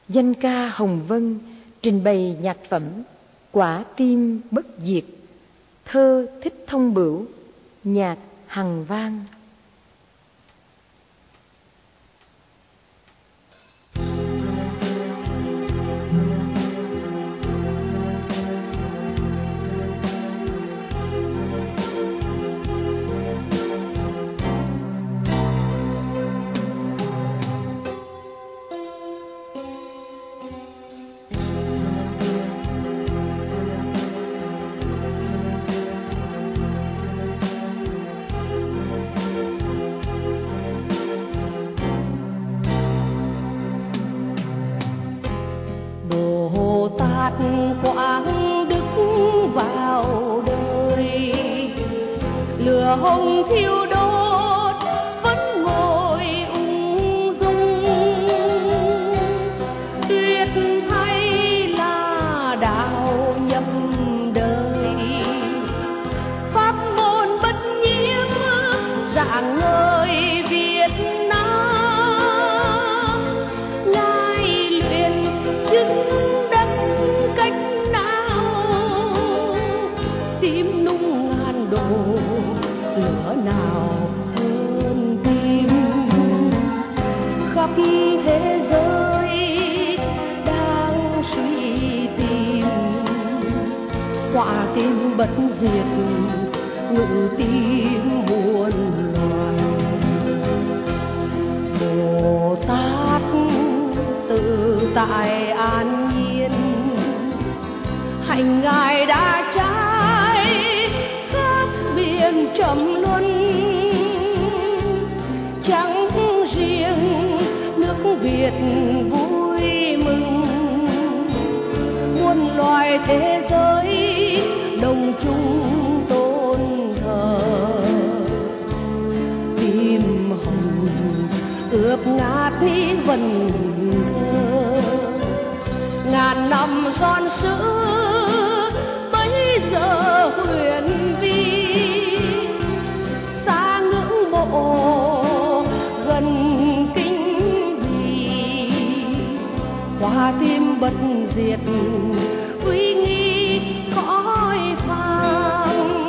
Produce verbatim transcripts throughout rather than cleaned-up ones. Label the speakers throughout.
Speaker 1: Danh ca Hồng Vân trình bày nhạc phẩm Quả tim bất diệt, thơ Thích Thông Bửu, nhạc Hằng Vang.
Speaker 2: Quảng Đức vào đời, lửa hồng thiêu đốt vẫn ngồi ung dung. Tuyệt thay là đạo nhập đời, pháp môn bất nhiễm rạng ngời Việt Nam. Lai luyện chứng lửa nào hơn tim. Khắp thế giới đang suy tìm, quả tim bất diệt ngự tim muôn loài. Bồ Tát tự tại an nhiên, hạnh Ngài đã trái khắp biển trầm luân. Chẳng riêng nước Việt vui mừng, muôn loài thế giới đồng chung tôn thờ. Tim hồng ướp ngát vần thơ, ngàn năm son sữa bấy giờ huyền vi. Xa ngưỡng mộ gần kinh bì, quả tim bất diệt uy nghi cõi phàm.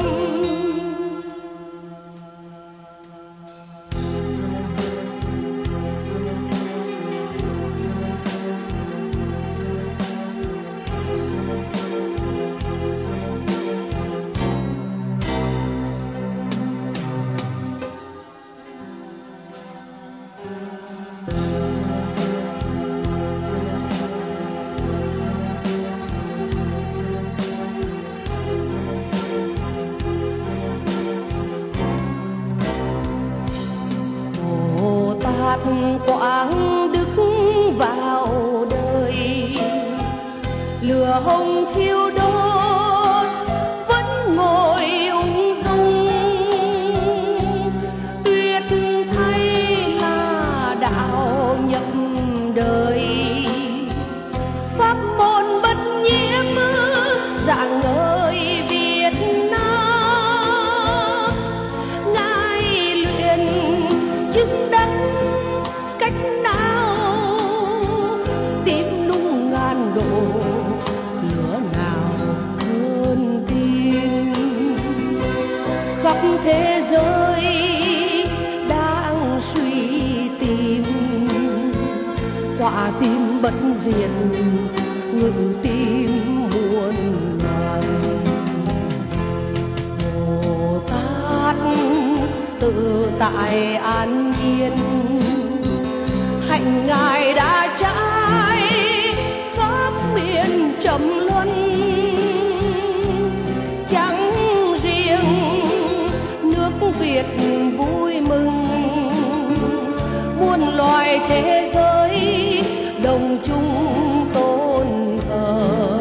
Speaker 2: Quảng Đức vào đời, lửa hồng thiêu đốt vẫn ngồi ung dung. Tuyệt thay là đạo nhập đời, pháp môn bất nhiễm rạng ngời Việt Nam. Ngài luyện chứng đắc cách nào, tim nung ngàn độ, lửa nào hơn tim. Khắp thế giới đang suy tìm, quả tim bất diệt ngự tim muôn loài. Bồ Tát tự tại an nhiên, hạnh Ngài đã trái khắp miền trầm luân. Chẳng riêng nước Việt vui mừng, muôn loài thế giới đồng chung tôn thờ.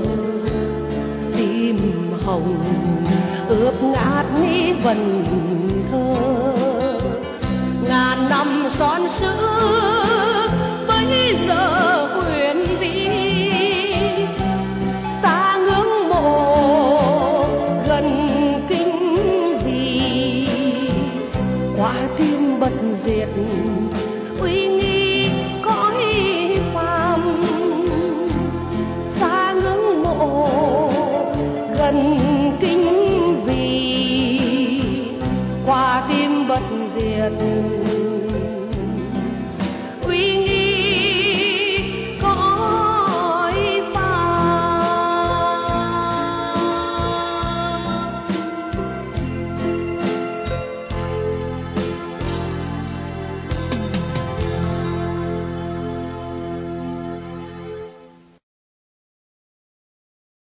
Speaker 2: Tim hồng ướp ngát vần thơ, ngàn năm son sữa bấy giờ huyền vi. Xa ngưỡng mộ gần kinh bì, quả tim bất diệt uy nghi cõi phàm. diệt